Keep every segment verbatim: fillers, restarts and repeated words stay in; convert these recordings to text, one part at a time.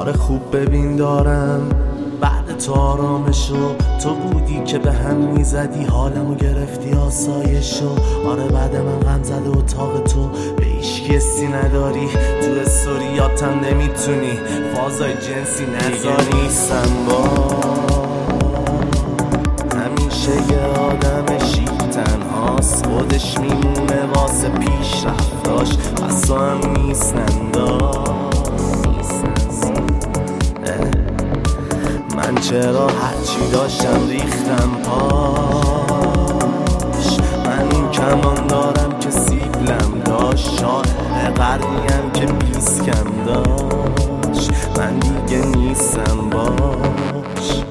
آره خوب ببین دارم بعد تو آرامشو، تو بودی که به هم میزدی حالمو گرفتی آسایشو. آره بعد من غم زده اتاق تو به هیچکی حسی نداری، تو استوریاتم نمیتونی فازای جنسی نذاری. نیستم با همیشه یه آدم شیک تنهاست، خودش میمونه واسه پیش رفتاش، از تو هم نیستنداش. من چرا هرچی داشتم ریختم پاش، من این کمان دارم که سیبلم داشت، شاعر قرنیم که بیسکم داشت، من دیگه نیستم باش.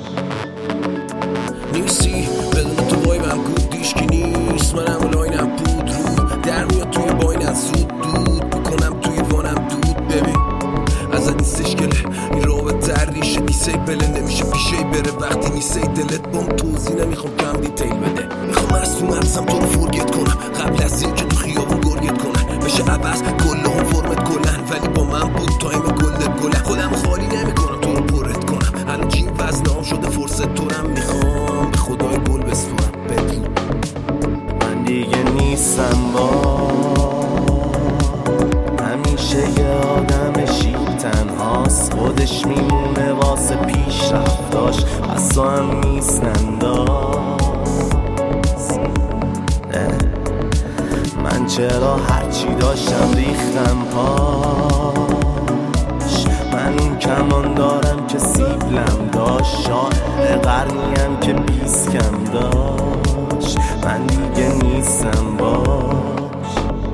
نیستی بدون تو بای من گود دیشکی نیست، من هم لاینم بود رو در میاد توی باینت زود دود بکنم توی وانم دود. ببین ازت نیستش گله این رابطه در ریشه دیسه بله نمیشه پیشه بره وقتی نیسته دلت بام توضیح نمیخوام کم دیتیل بده. میخوام از تو مرزم تو رو فرگت کنم قبل از این که تو خیابون گرگت کنم بشه عوض کل اون فرمت کلن، ولی با من بود تایم گلت گله. خودم خالی نمیکنم تو رو پرت کنم، الان جیم وزنام شده فرصت تو رم میخوام به خدای گل بسپرم. بدون من دیگه نیستم با همیشه یه آدم شیک تنهاست، خودش میمونه واسه پیش رفتاش، از تو هم نیستنداز. من چرا هرچی داشتم ریختم پاش، من این کمان دارم که سیبلم داشت، شاعر قرنیم که بیسکم داشت، من دیگه نیستم باش.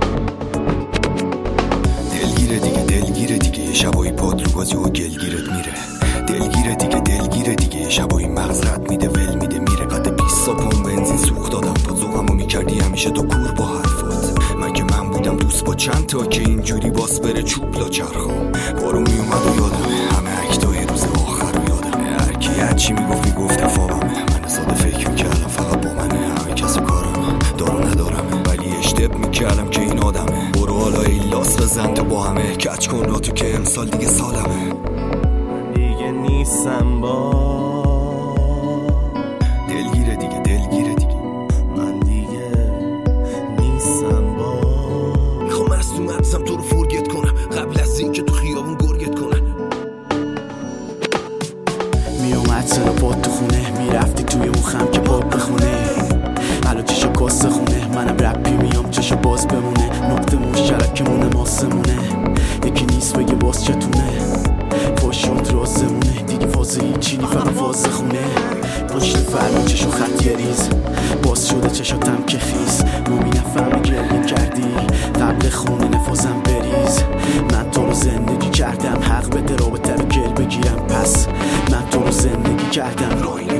دلگیره دیگه دلگیره دیگه یه شبایی پاد رو گازی و گلگیرت میره، دلگیره دیگه دلگیره دیگه یه شبایی مغز رد میده ول میده میره. قد بیست پون بنزین سوخت دادم با ذوقمو میکردی همیشه تو کور با حرفات، من که من بودم دوست با چند تا که اینجوری باس بره چوب لا چرخام. بارو میومد و یادمه همه اکتای روز آخر رو یادمه، هرکی هرچی میگفت میگفت افابمه، من ساده فکر میکردم فقط با منه، همه کس کارمه دارو ندارمه ولی اشتب میکردم که این آدمه. برو حالا ای لاس بزن تو با همه کچ کن را تو که امسال دیگه سالمه. من دیگه نیستم با دلگیره دیگه دلگیره دیگه من دیگه نیستم با. میخوام از تو مغزم تو رو فرگت کنم قبل از این که تو خیابون گرگت کنم. میومد سر پاد تو خونه میرفتی توی اون خم که پاک بخونه، حالا چشا کاسه خونه منم رپی میام چشا باز بمونه، نقطه مشترکمونه ماسمونه یکی نیست بگه باز چتونه، پاشوت رازمونه دیگه فازه هیچی نی فقط فازه خونه. پشت فرما چشا خط یه ریز باز شده چشاتم که خیز، مومی نفهمه گریه کردی قبل خونه نفازم بریز. من تو رو زندگی کردم حق بده رابطه رو گل بگیرم، پس من تو رو زندگی کردم راهی